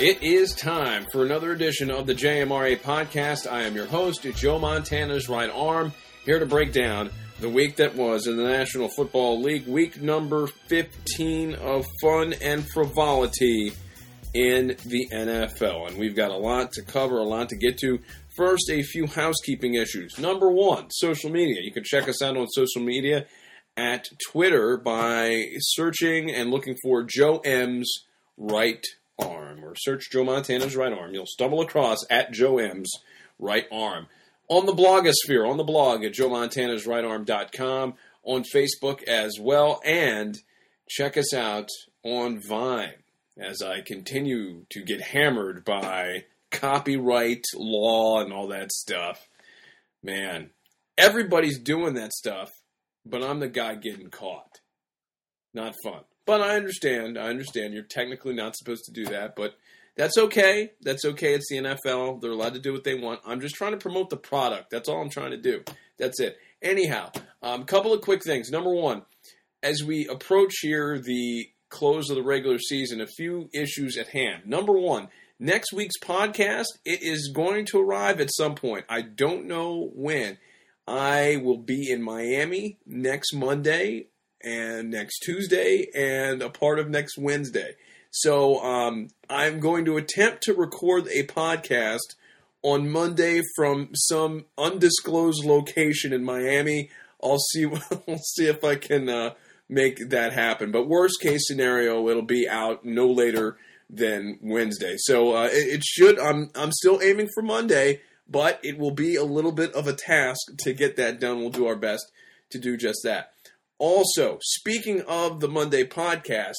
It is time for another edition of the JMRA podcast. I am your host, Joe Montana's right arm, here to break down the week that was in the National Football League, week number 15 of fun and frivolity in the NFL. And we've got a lot to cover, a lot to get to. First, a few housekeeping issues. Number one, social media. You can check us out on social media at Twitter by searching and looking for Joe M's right arm, or search Joe Montana's right arm. You'll stumble across at Joe M's right arm. On the blogosphere, on the blog at joemontanasrightarm.com, on Facebook as well, and check us out on Vine as I continue to get hammered by copyright law and all that stuff. Man, everybody's doing that stuff, but I'm the guy getting caught. Not fun. But I understand. You're technically not supposed to do that, but that's okay. That's okay. It's the NFL. They're allowed to do what they want. I'm just trying to promote the product. That's all I'm trying to do. That's it. Anyhow, a couple of quick things. Number one, as we approach here the close of the regular season, a few issues at hand. Number one, next week's podcast, it is going to arrive at some point. I don't know when. I will be in Miami next Monday and next Tuesday and a part of next Wednesday. So I'm going to attempt to record a podcast on Monday from some undisclosed location in Miami. I'll see if I can make that happen. But worst case scenario, it'll be out no later than Wednesday. So it should. I'm still aiming for Monday, but it will be a little bit of a task to get that done. We'll do our best to do just that. Also, speaking of the Monday podcast,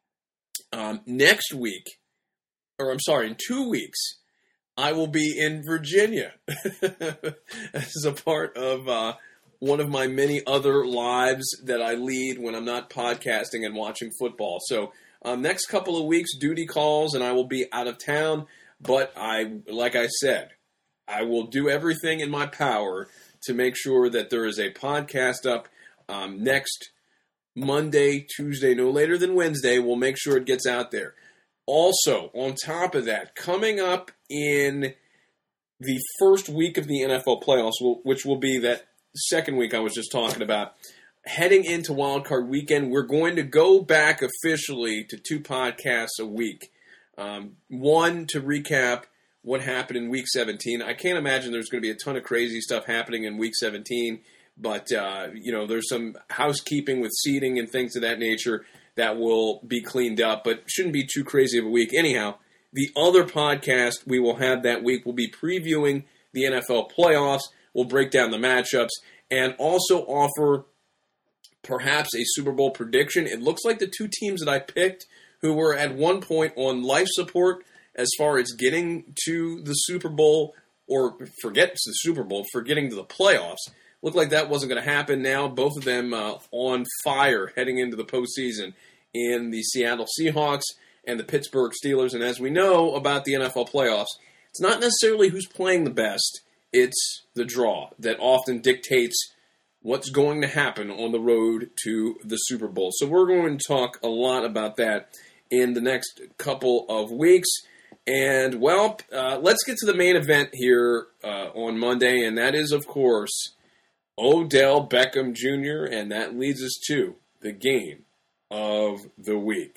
next week, in 2 weeks, I will be in Virginia as a part of one of my many other lives that I lead when I'm not podcasting and watching football. So, next couple of weeks, duty calls, and I will be out of town. But like I said, I will do everything in my power to make sure that there is a podcast up next Monday, Tuesday, no later than Wednesday. We'll make sure it gets out there. Also, on top of that, coming up in the first week of the NFL playoffs, which will be that second week I was just talking about, heading into Wild Card Weekend, we're going to go back officially to 2 podcasts a week. One to recap what happened in Week 17. I can't imagine there's going to be a ton of crazy stuff happening in Week 17, but there's some housekeeping with seating and things of that nature that will be cleaned up, but shouldn't be too crazy of a week. Anyhow, the other podcast we will have that week will be previewing the NFL playoffs. We'll break down the matchups and also offer perhaps a Super Bowl prediction. It looks like the 2 teams that I picked who were at one point on life support as far as getting to the Super Bowl, or forget the Super Bowl, for getting to the playoffs. Looked like that wasn't going to happen now. Both of them on fire heading into the postseason in the Seattle Seahawks and the Pittsburgh Steelers. And as we know about the NFL playoffs, it's not necessarily who's playing the best. It's the draw that often dictates what's going to happen on the road to the Super Bowl. So we're going to talk a lot about that in the next couple of weeks. And, well, let's get to the main event here on Monday, and that is, of course, Odell Beckham Jr., and that leads us to the game of the week.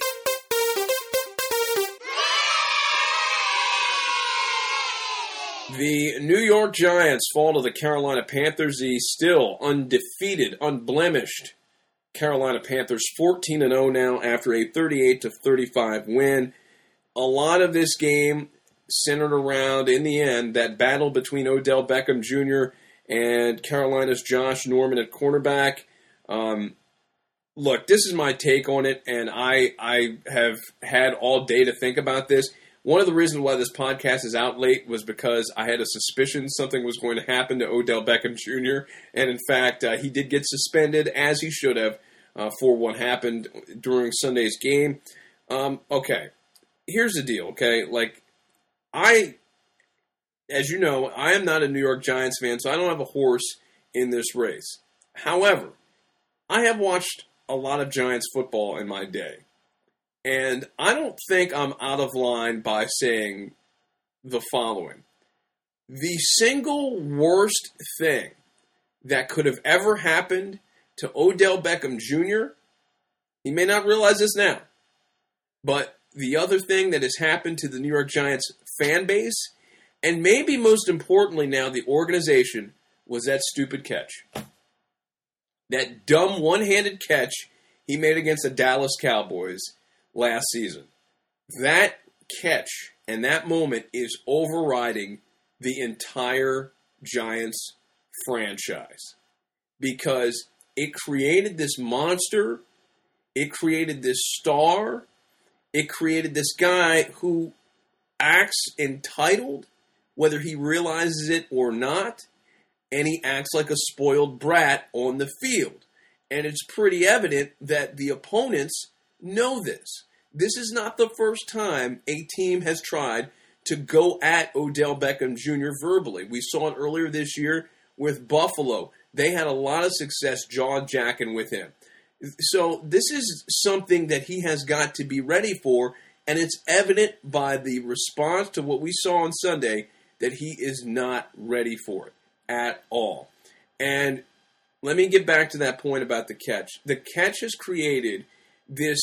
The New York Giants fall to the Carolina Panthers. The still undefeated, unblemished Carolina Panthers, 14-0 now after a 38-35 win. A lot of this game centered around, in the end, that battle between Odell Beckham Jr. and Carolina's Josh Norman at cornerback. Look, this is my take on it, and I have had all day to think about this. One of the reasons why this podcast is out late was because I had a suspicion something was going to happen to Odell Beckham Jr., and in fact, he did get suspended, as he should have, for what happened during Sunday's game. Okay. Here's the deal, okay? As you know, I am not a New York Giants fan, so I don't have a horse in this race. However, I have watched a lot of Giants football in my day. And I don't think I'm out of line by saying the following. The single worst thing that could have ever happened to Odell Beckham Jr., he may not realize this now, but the other thing that has happened to the New York Giants fan base, and maybe most importantly now the organization, was that stupid catch. That dumb one-handed catch he made against the Dallas Cowboys last season. That catch and that moment is overriding the entire Giants franchise. Because it created this monster, it created this star, it created this guy who acts entitled, whether he realizes it or not, and he acts like a spoiled brat on the field. And it's pretty evident that the opponents know this. This is not the first time a team has tried to go at Odell Beckham Jr. verbally. We saw it earlier this year with Buffalo. They had a lot of success jaw-jacking with him. So this is something that he has got to be ready for, and it's evident by the response to what we saw on Sunday that he is not ready for it at all. And let me get back to that point about the catch. The catch has created this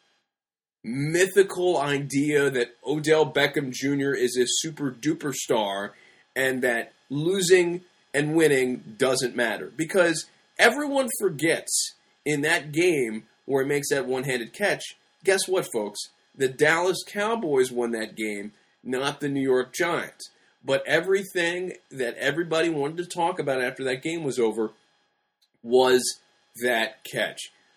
mythical idea that Odell Beckham Jr. is a super-duper star and that losing and winning doesn't matter. Because everyone forgets in that game where he makes that one-handed catch, guess what, folks? The Dallas Cowboys won that game, not the New York Giants. But everything that everybody wanted to talk about after that game was over was that catch.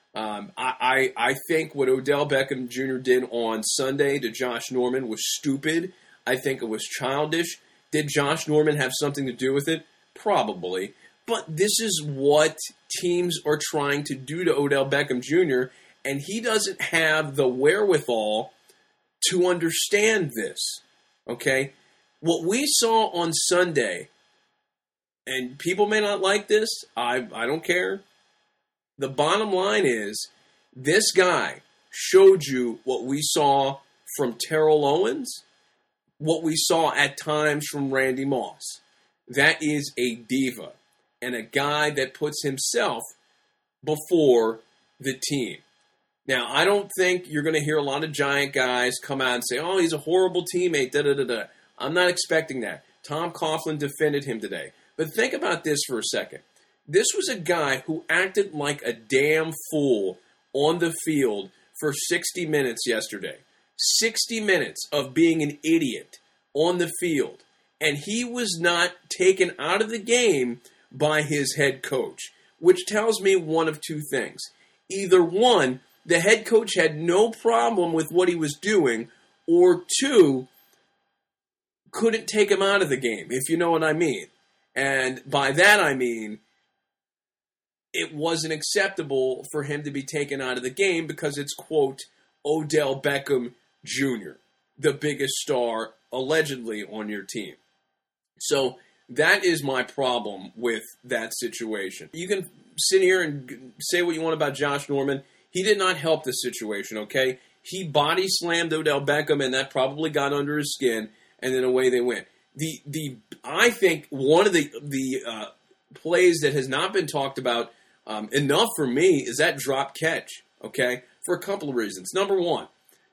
I think what Odell Beckham Jr. did on Sunday to Josh Norman was stupid. I think it was childish. Did Josh Norman have something to do with it? Probably. But this is what teams are trying to do to Odell Beckham Jr., and he doesn't have the wherewithal to understand this. Okay? What we saw on Sunday, and people may not like this, I don't care. The bottom line is, this guy showed you what we saw from Terrell Owens, what we saw at times from Randy Moss. That is a diva, and a guy that puts himself before the team. Now, I don't think you're going to hear a lot of Giant guys come out and say, oh, he's a horrible teammate, da-da-da-da. I'm not expecting that. Tom Coughlin defended him today. But think about this for a second. This was a guy who acted like a damn fool on the field for 60 minutes yesterday. 60 minutes of being an idiot on the field. And he was not taken out of the game by his head coach, which tells me one of two things. Either one, the head coach had no problem with what he was doing, or two, couldn't take him out of the game, if you know what I mean. And by that I mean, it wasn't acceptable for him to be taken out of the game because it's, quote, Odell Beckham Jr., the biggest star, allegedly, on your team. So that is my problem with that situation. You can sit here and say what you want about Josh Norman. He did not help the situation, okay? He body slammed Odell Beckham, and that probably got under his skin, and then away they went. I think one of the plays that has not been talked about enough for me is that drop catch, okay? For a couple of reasons. Number one,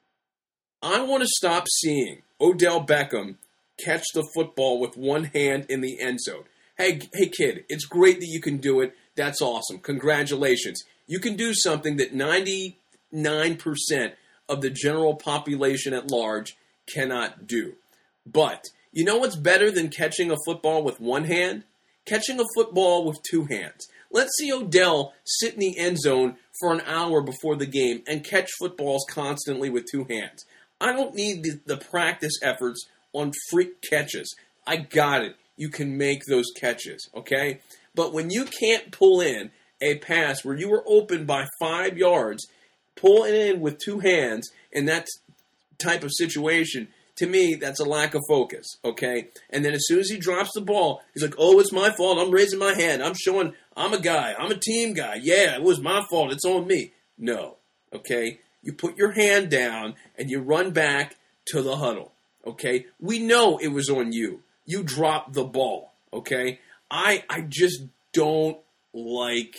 I want to stop seeing Odell Beckham catch the football with one hand in the end zone. Hey kid, it's great that you can do it. That's awesome. Congratulations. You can do something that 99% of the general population at large cannot do. But you know what's better than catching a football with one hand? Catching a football with two hands. Let's see Odell sit in the end zone for an hour before the game and catch footballs constantly with two hands. I don't need the practice efforts on freak catches. I got it. You can make those catches, okay? But when you can't pull in a pass where you were open by 5 yards, pull it in with two hands in that type of situation, to me, that's a lack of focus, okay? And then as soon as he drops the ball, he's like, oh, it's my fault. I'm raising my hand. I'm showing I'm a guy. I'm a team guy. Yeah, it was my fault. It's on me. No, okay? you put your hand down and you run back to the huddle, okay? We know it was on you. You dropped the ball, okay? I just don't like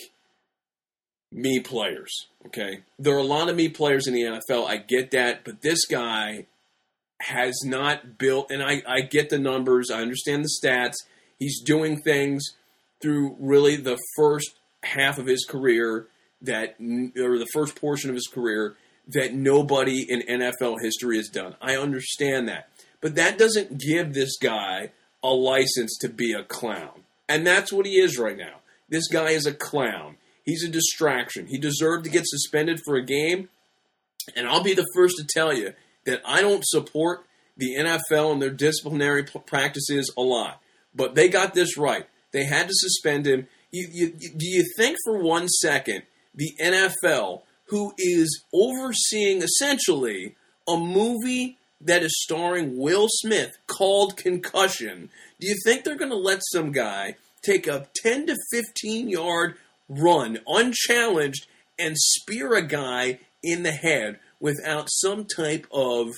me players, okay? There are a lot of me players in the NFL. I get that, but this guy has not built, and I get the numbers. I understand the stats. He's doing things through really the first half of his career or the first portion of his career that nobody in NFL history has done. I understand that. But that doesn't give this guy a license to be a clown. And that's what he is right now. This guy is a clown. He's a distraction. He deserved to get suspended for a game. And I'll be the first to tell you that I don't support the NFL and their disciplinary practices a lot. But they got this right. They had to suspend him. Do you think for 1 second the NFL, who is overseeing essentially a movie that is starring Will Smith called Concussion, do you think they're going to let some guy take a 10 to 15 yard run unchallenged and spear a guy in the head without some type of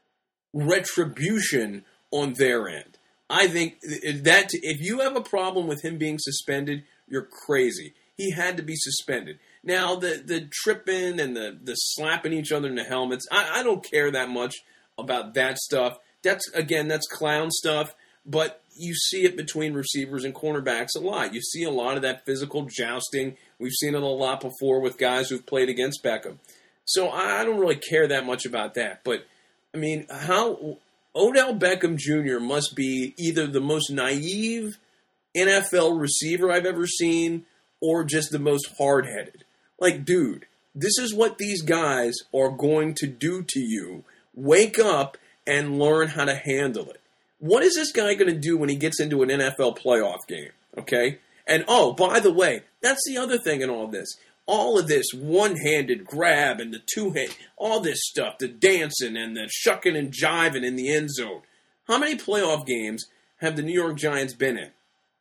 retribution on their end? I think that if you have a problem with him being suspended, you're crazy. He had to be suspended. Now, the tripping and the slapping each other in the helmets, I don't care that much about that stuff. That's clown stuff, but you see it between receivers and cornerbacks a lot. You see a lot of that physical jousting. We've seen it a lot before with guys who've played against Beckham. So I don't really care that much about that. But, I mean, how Odell Beckham Jr. must be either the most naive NFL receiver I've ever seen or just the most hard-headed. Like, dude, this is what these guys are going to do to you. Wake up and learn how to handle it. What is this guy going to do when he gets into an NFL playoff game? Okay? And, oh, by the way, that's the other thing in all this. All of this one-handed grab and the two-hand, all this stuff, the dancing and the shucking and jiving in the end zone. How many playoff games have the New York Giants been in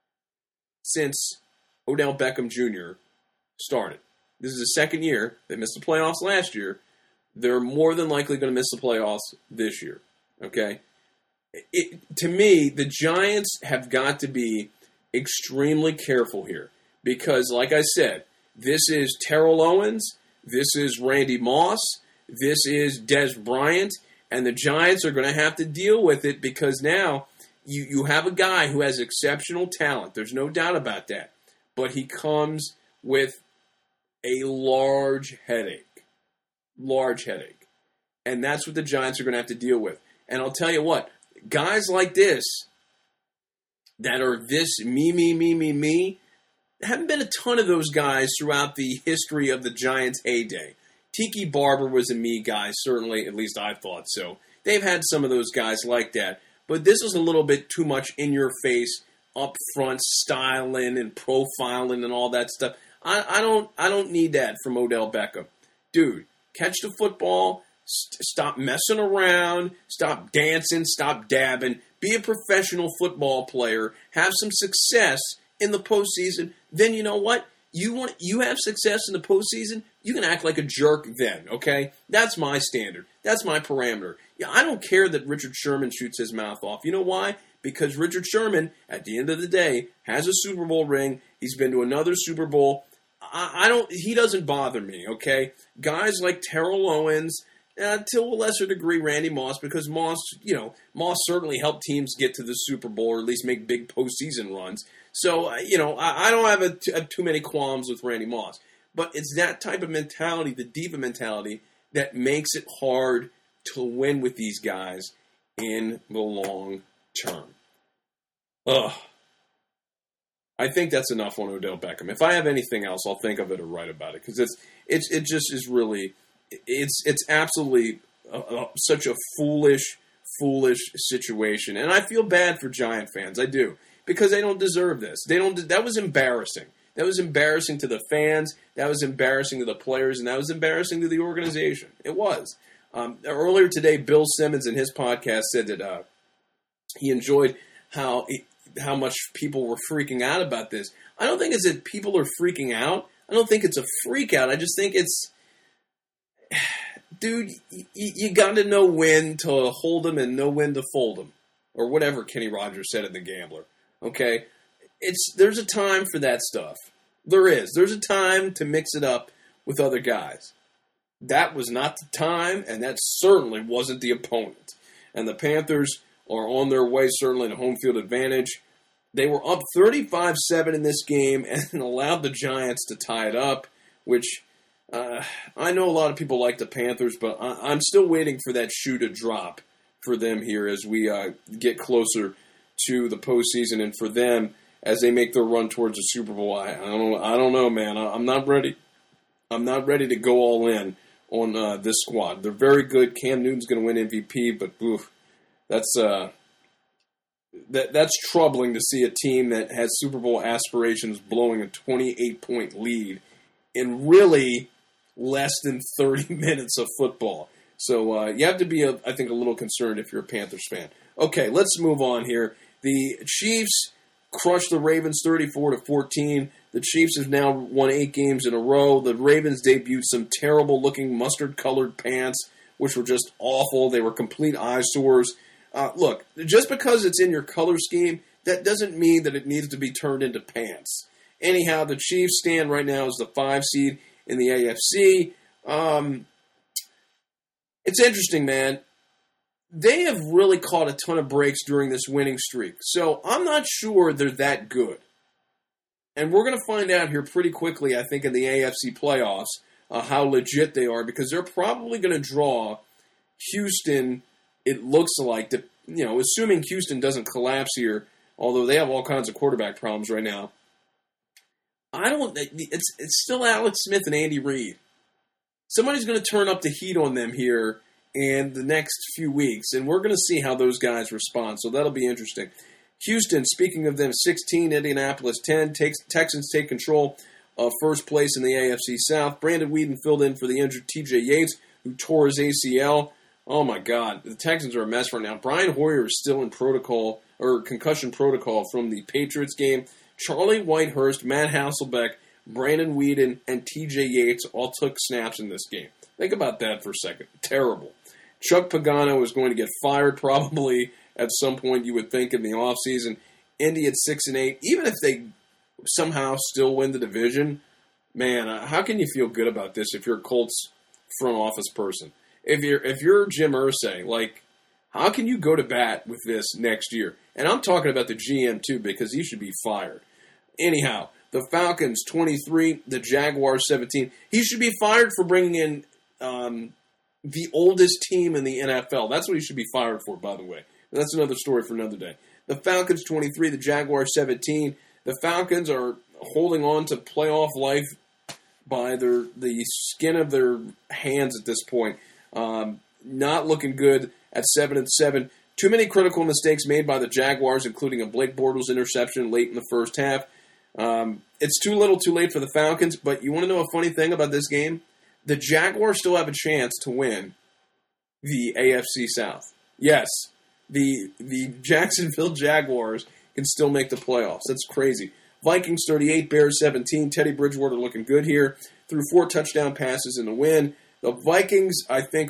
since Odell Beckham Jr. started? This is the second year. They missed the playoffs last year. They're more than likely going to miss the playoffs this year. Okay? To me, the Giants have got to be extremely careful here because, like I said, this is Terrell Owens, this is Randy Moss, this is Dez Bryant, and the Giants are going to have to deal with it because now you have a guy who has exceptional talent. There's no doubt about that. But he comes with a large headache. Large headache. And that's what the Giants are going to have to deal with. And I'll tell you what, guys like this that are this me, haven't been a ton of those guys throughout the history of the Giants' heyday. Tiki Barber was a me guy, certainly, at least I thought so. They've had some of those guys like that. But this is a little bit too much in your face, up front styling and profiling and all that stuff. I don't need that from Odell Beckham. Dude, catch the football, stop messing around, stop dancing, stop dabbing, be a professional football player, have some success in the postseason. Then you know what? You have success in the postseason, you can act like a jerk then, okay? That's my standard. That's my parameter. Yeah, I don't care that Richard Sherman shoots his mouth off. You know why? Because Richard Sherman, at the end of the day, has a Super Bowl ring. He's been to another Super Bowl. He doesn't bother me, okay? Guys like Terrell Owens, to a lesser degree Randy Moss, because Moss certainly helped teams get to the Super Bowl or at least make big postseason runs. So, I don't have too many qualms with Randy Moss. But it's that type of mentality, the diva mentality, that makes it hard to win with these guys in the long term. Ugh. I think that's enough on Odell Beckham. If I have anything else, I'll think of it or write about it because it just is really it's absolutely such a foolish situation, and I feel bad for Giant fans. I do because they don't deserve this. That was embarrassing. That was embarrassing to the fans. That was embarrassing to the players, and that was embarrassing to the organization. It was. Earlier today, Bill Simmons in his podcast said that he enjoyed how much people were freaking out about this. I don't think it's that people are freaking out. I don't think it's a freak out. I just think it's... dude, you got to know when to hold them and know when to fold them, or whatever Kenny Rogers said in The Gambler. Okay, there's a time for that stuff. There is. There's a time to mix it up with other guys. That was not the time, and that certainly wasn't the opponent. And the Panthers are on their way, certainly, to home field advantage. They were up 35-7 in this game and allowed the Giants to tie it up, which I know a lot of people like the Panthers, but I'm still waiting for that shoe to drop for them here as we get closer to the postseason, and for them as they make their run towards the Super Bowl. I don't know, man. I'm not ready. I'm not ready to go all in on this squad. They're very good. Cam Newton's going to win MVP, but oof, that's troubling to see a team that has Super Bowl aspirations blowing a 28-point lead in really less than 30 minutes of football. So you have to be, I think, a little concerned if you're a Panthers fan. Okay, let's move on here. The Chiefs crushed the Ravens 34-14. The Chiefs have now won 8 games in a row. The Ravens debuted some terrible-looking mustard-colored pants, which were just awful. They were complete eyesores. Look, just because it's in your color scheme, that doesn't mean that it needs to be turned into pants. Anyhow, the Chiefs stand right now as the 5 seed in the AFC. It's interesting, man. They have really caught a ton of breaks during this winning streak. So I'm not sure they're that good. And we're going to find out here pretty quickly, I think, in the AFC playoffs, how legit they are, because they're probably going to draw Houston, it looks like, assuming Houston doesn't collapse here, although they have all kinds of quarterback problems right now. It's still Alex Smith and Andy Reid. Somebody's going to turn up the heat on them here in the next few weeks, and we're going to see how those guys respond, so that'll be interesting. Houston, speaking of them, 16, Indianapolis 10. Texans take control of first place in the AFC South. Brandon Weeden filled in for the injured TJ Yates, who tore his ACL. Oh, my God. The Texans are a mess right now. Brian Hoyer is still in concussion protocol from the Patriots game. Charlie Whitehurst, Matt Hasselbeck, Brandon Weeden, and TJ Yates all took snaps in this game. Think about that for a second. Terrible. Chuck Pagano is going to get fired probably at some point, you would think, in the offseason. Indy at 6-8. Even if they somehow still win the division, man, how can you feel good about this if you're a Colts front office person? If you're Jim Irsay, how can you go to bat with this next year? And I'm talking about the GM, too, because he should be fired. Anyhow, the Falcons, 23, the Jaguars, 17. He should be fired for bringing in the oldest team in the NFL. That's what he should be fired for, by the way. That's another story for another day. The Falcons, 23, the Jaguars, 17. The Falcons are holding on to playoff life by the skin of their hands at this point. Not looking good at 7-7. Too many critical mistakes made by the Jaguars, including a Blake Bortles interception late in the first half. It's too little too late for the Falcons, but you want to know a funny thing about this game? The Jaguars still have a chance to win the AFC South. Yes, the Jacksonville Jaguars can still make the playoffs. That's crazy. Vikings 38, Bears 17. Teddy Bridgewater looking good here. Threw 4 touchdown passes in the win. The Vikings, I think,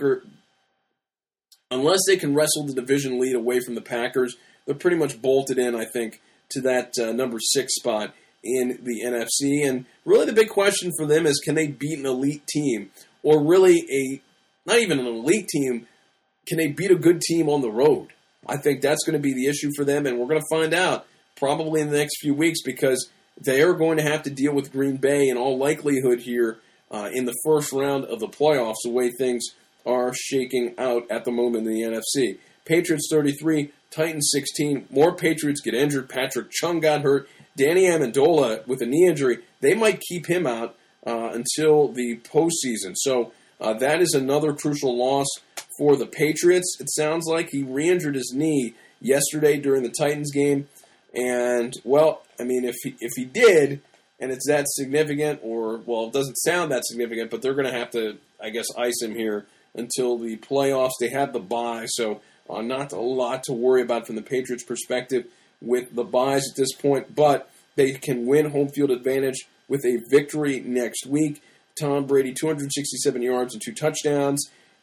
unless they can wrestle the division lead away from the Packers, they're pretty much bolted in, I think, to that number 6 spot in the NFC. And really the big question for them is, can they beat an elite team? Or really not even an elite team, can they beat a good team on the road? I think that's going to be the issue for them, and we're going to find out probably in the next few weeks, because they are going to have to deal with Green Bay in all likelihood here in the first round of the playoffs, the way things are shaking out at the moment in the NFC. Patriots 33, Titans 16. More Patriots get injured. Patrick Chung got hurt. Danny Amendola with a knee injury. They might keep him out until the postseason. So that is another crucial loss for the Patriots. It sounds like he re-injured his knee yesterday during the Titans game. And, well, I mean, if he did, and it's that significant, it doesn't sound that significant, but they're going to have to, I guess, ice him here until the playoffs. They have the bye, so not a lot to worry about from the Patriots' perspective with the byes at this point, but they can win home field advantage with a victory next week. Tom Brady, 267 yards and 2 touchdowns.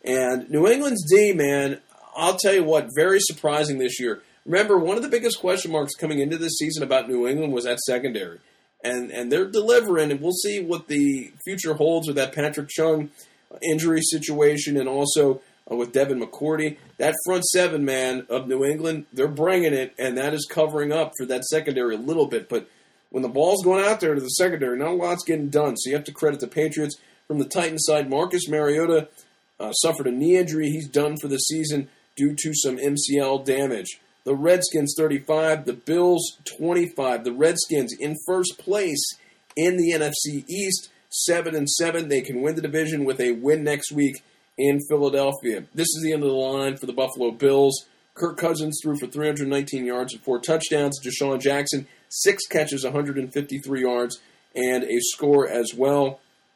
And New England's D, man, I'll tell you what, very surprising this year. Remember, one of the biggest question marks coming into this season about New England was that secondary. And they're delivering, and we'll see what the future holds with that Patrick Chung injury situation and also with Devin McCourty. That front seven, man, of New England, they're bringing it, and that is covering up for that secondary a little bit. But when the ball's going out there to the secondary, not a lot's getting done. So you have to credit the Patriots. From the Titans side, Marcus Mariota suffered a knee injury. He's done for the season due to some MCL damage. The Redskins 35, the Bills 25. The Redskins in first place in the NFC East, 7-7. They can win the division with a win next week in Philadelphia. This is the end of the line for the Buffalo Bills. Kirk Cousins threw for 319 yards and 4 touchdowns. Deshaun Jackson, 6 catches, 153 yards, and a score as well.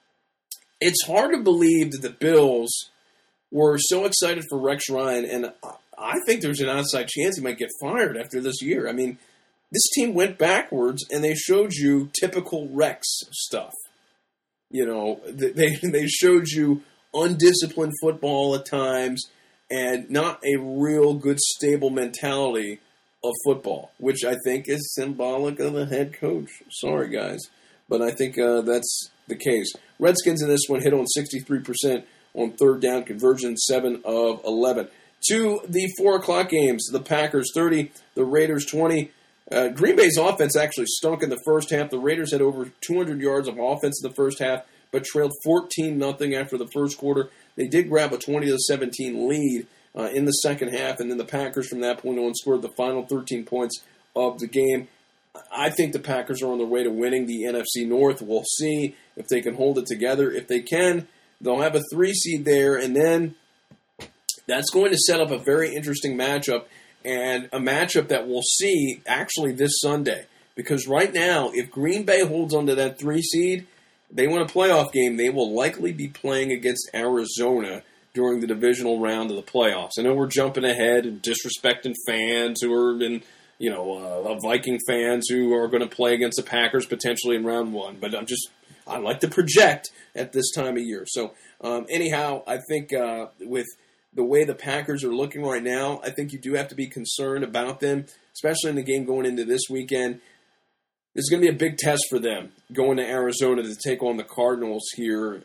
It's hard to believe that the Bills were so excited for Rex Ryan, and I think there's an outside chance he might get fired after this year. I mean, this team went backwards, and they showed you typical Rex stuff. You know, they showed you undisciplined football at times and not a real good, stable mentality of football, which I think is symbolic of the head coach. Sorry, guys, but I think that's the case. Redskins in this one hit on 63% on third down conversion, 7 of 11. To the 4 o'clock games, the Packers 30, the Raiders 20. Green Bay's offense actually stunk in the first half. The Raiders had over 200 yards of offense in the first half, but trailed 14-0 after the first quarter. They did grab a 20-17 lead in the second half, and then the Packers from that point on scored the final 13 points of the game. I think the Packers are on their way to winning the NFC North. We'll see if they can hold it together. If they can, they'll have a 3 seed there, and then that's going to set up a very interesting matchup, and a matchup that we'll see actually this Sunday. Because right now, if Green Bay holds onto that 3 seed, they win a playoff game, they will likely be playing against Arizona during the divisional round of the playoffs. I know we're jumping ahead and disrespecting fans who are in, Viking fans who are going to play against the Packers potentially in round 1, but I like to project at this time of year. So, anyhow, I think with the way the Packers are looking right now, I think you do have to be concerned about them, especially in the game going into this weekend. This is going to be a big test for them, going to Arizona to take on the Cardinals here.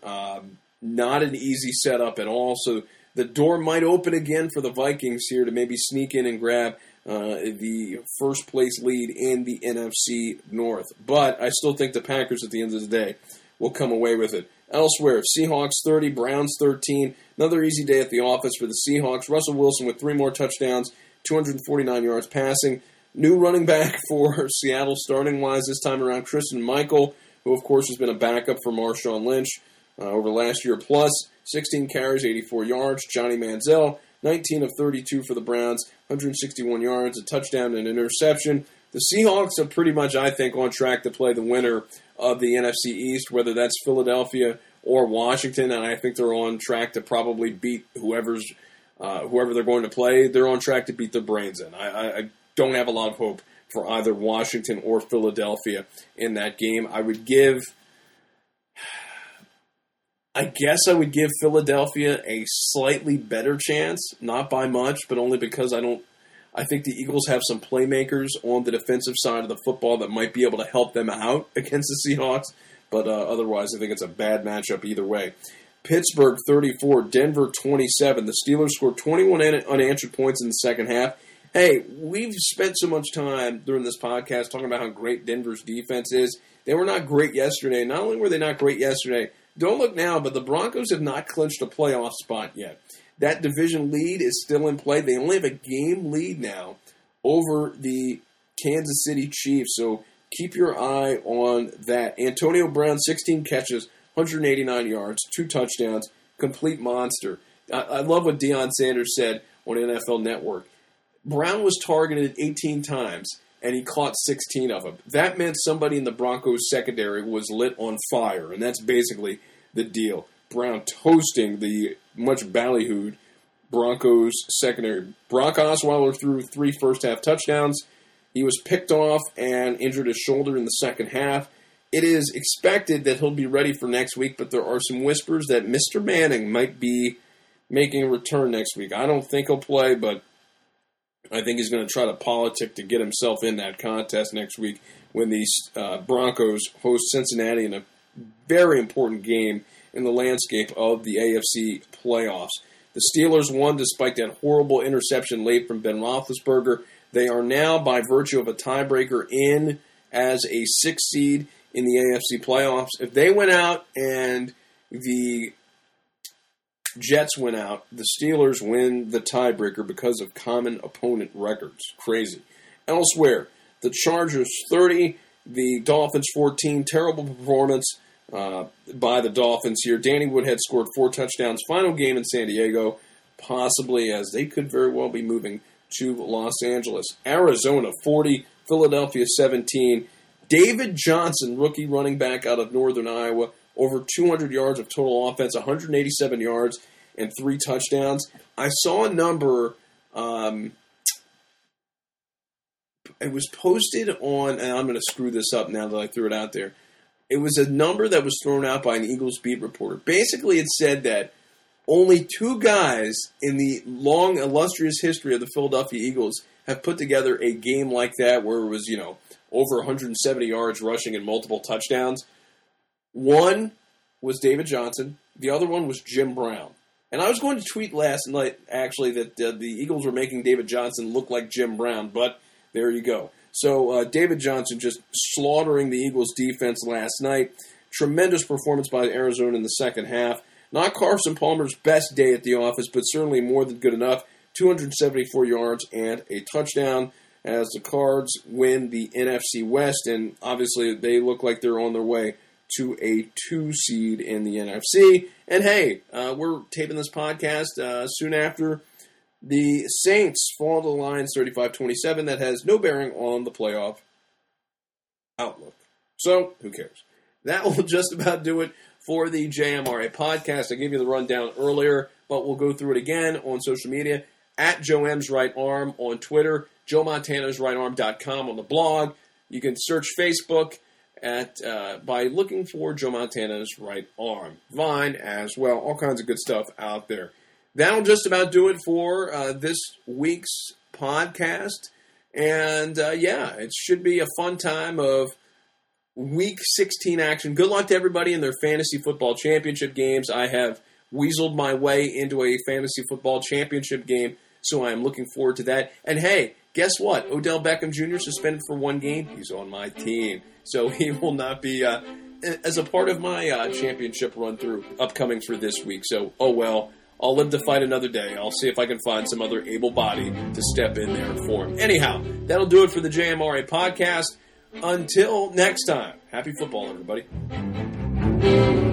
Not an easy setup at all, so the door might open again for the Vikings here to maybe sneak in and grab the first-place lead in the NFC North. But I still think the Packers, at the end of the day, will come away with it. Elsewhere, Seahawks 30, Browns 13. Another easy day at the office for the Seahawks. Russell Wilson with 3 more touchdowns, 249 yards passing. New running back for Seattle starting-wise this time around, Christian Michael, who, of course, has been a backup for Marshawn Lynch over last year. Plus, 16 carries, 84 yards. Johnny Manziel, 19 of 32 for the Browns, 161 yards, a touchdown and an interception. The Seahawks are pretty much, I think, on track to play the winner of the NFC East, whether that's Philadelphia or Washington, and I think they're on track to probably beat whoever they're going to play. They're on track to beat their brains in. I don't have a lot of hope for either Washington or Philadelphia in that game. I would give Philadelphia a slightly better chance, not by much, but only because I think the Eagles have some playmakers on the defensive side of the football that might be able to help them out against the Seahawks, but otherwise I think it's a bad matchup either way. Pittsburgh 34, Denver 27. The Steelers scored 21 unanswered points in the second half. Hey, we've spent so much time during this podcast talking about how great Denver's defense is. They were not great yesterday. Not only were they not great yesterday, don't look now, but the Broncos have not clinched a playoff spot yet. That division lead is still in play. They only have a game lead now over the Kansas City Chiefs, so keep your eye on that. Antonio Brown, 16 catches, 189 yards, 2 touchdowns, complete monster. I love what Deion Sanders said on NFL Network. Brown was targeted 18 times, and he caught 16 of them. That meant somebody in the Broncos secondary was lit on fire, and that's basically the deal. Brown toasting the much ballyhooed Broncos secondary. Brock Osweiler threw 3 first-half touchdowns. He was picked off and injured his shoulder in the second half. It is expected that he'll be ready for next week, but there are some whispers that Mr. Manning might be making a return next week. I don't think he'll play, but I think he's going to try to politic to get himself in that contest next week when the Broncos host Cincinnati in a very important game in the landscape of the AFC playoffs. The Steelers won despite that horrible interception late from Ben Roethlisberger. They are now, by virtue of a tiebreaker, in as a 6th seed in the AFC playoffs. If they went out and the Jets went out, the Steelers win the tiebreaker because of common opponent records. Crazy. Elsewhere, the Chargers 30, the Dolphins 14. Terrible performance by the Dolphins here. Danny Woodhead scored 4 touchdowns. Final game in San Diego, possibly as they could very well be moving to Los Angeles. Arizona 40, Philadelphia 17. David Johnson, rookie running back out of Northern Iowa, over 200 yards of total offense, 187 yards, and 3 touchdowns. I saw a number, it was posted on, and I'm going to screw this up now that I threw it out there. It was a number that was thrown out by an Eagles beat reporter. Basically, it said that only 2 guys in the long, illustrious history of the Philadelphia Eagles have put together a game like that where it was, over 170 yards rushing and multiple touchdowns. One was David Johnson. The other one was Jim Brown. And I was going to tweet last night, actually, that the Eagles were making David Johnson look like Jim Brown, but there you go. So David Johnson just slaughtering the Eagles' defense last night. Tremendous performance by Arizona in the second half. Not Carson Palmer's best day at the office, but certainly more than good enough. 274 yards and a touchdown as the Cards win the NFC West, and obviously they look like they're on their way to a 2 seed in the NFC. And hey, we're taping this podcast soon after the Saints fall to the Lions 35-27. That has no bearing on the playoff outlook. So, who cares? That will just about do it for the JMRA podcast. I gave you the rundown earlier, but we'll go through it again on social media. At Joe M's Right Arm on Twitter, JoeMontana'sRightArm.com on the blog. You can search Facebook by looking for Joe Montana's Right Arm. Vine as well. All kinds of good stuff out there. That'll just about do it for this week's podcast. And it should be a fun time of Week 16 action. Good luck to everybody in their fantasy football championship games. I have weaseled my way into a fantasy football championship game, so I am looking forward to that. And hey, guess what? Odell Beckham Jr. suspended for 1 game. He's on my team, so he will not be as a part of my championship run-through upcoming for this week. So, oh well. I'll live to fight another day. I'll see if I can find some other able body to step in there for him. Anyhow, that'll do it for the JMRA podcast. Until next time, happy football, everybody.